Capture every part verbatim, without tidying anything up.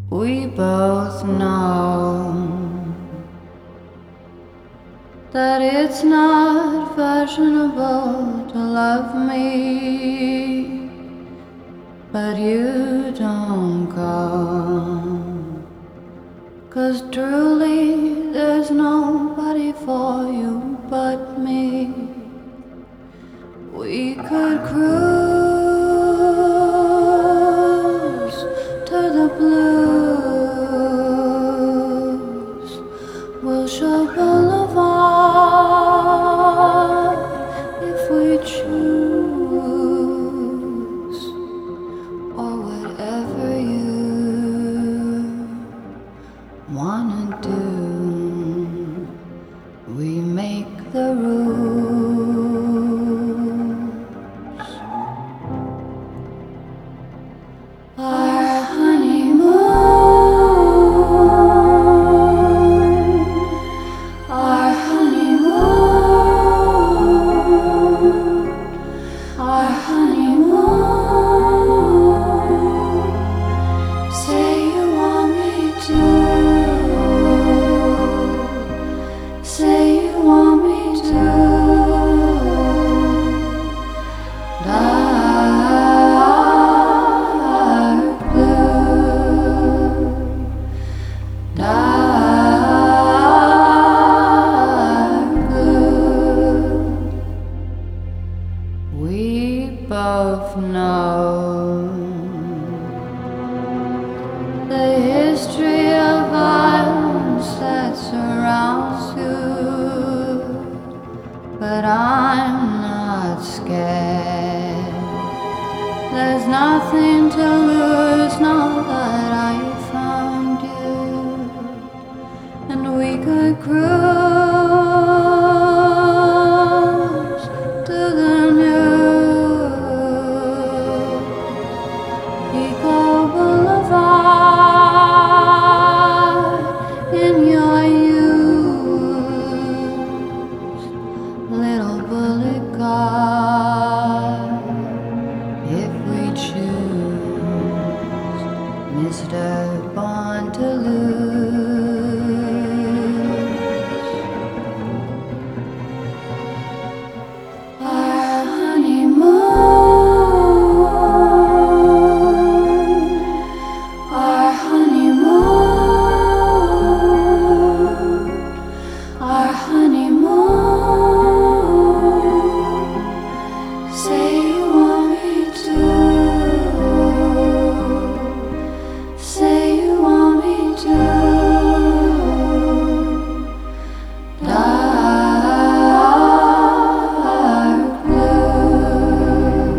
We both know that it's not fashionable to love me, but you don't come, 'cause truly there's nobody for you but me. We could cruise to the blues, Wilshire Boulevard if we choose, or whatever you wanna do. We make the rules. Our honeymoon, our honeymoon, our honeymoon. Say you want me to, say you want me to. Dark blue, dark blue. We both know the history of violence that surrounds you, but I'm not scared. There's nothing to lose now that I found you, and we could cruise to the new Eco Boulevard in your youth, little bullet car if we choose, Mister Born to Lose. Our honeymoon, our honeymoon, our honeymoon. Say you want me to, say you want me to. Dark blue,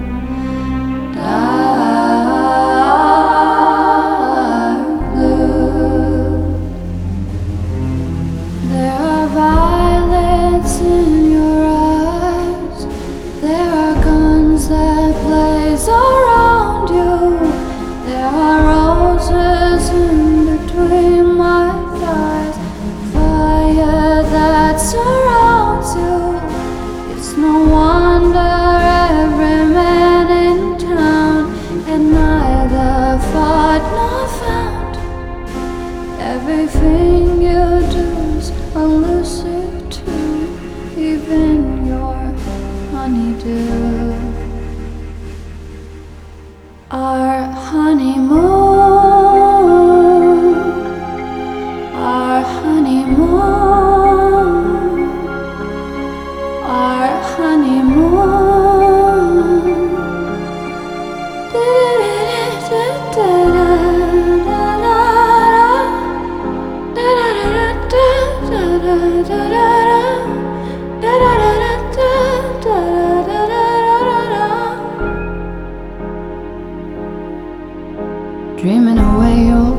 dark blue. There are violets in your eyes, there are guns that blaze around you, there are roses in between my thighs, fire that surrounds you. It's no wonder every man in town had neither fought nor found. Everything you do's elusive too, even your honeydew. Our honeymoon, our honeymoon, our honeymoon. Dreaming away your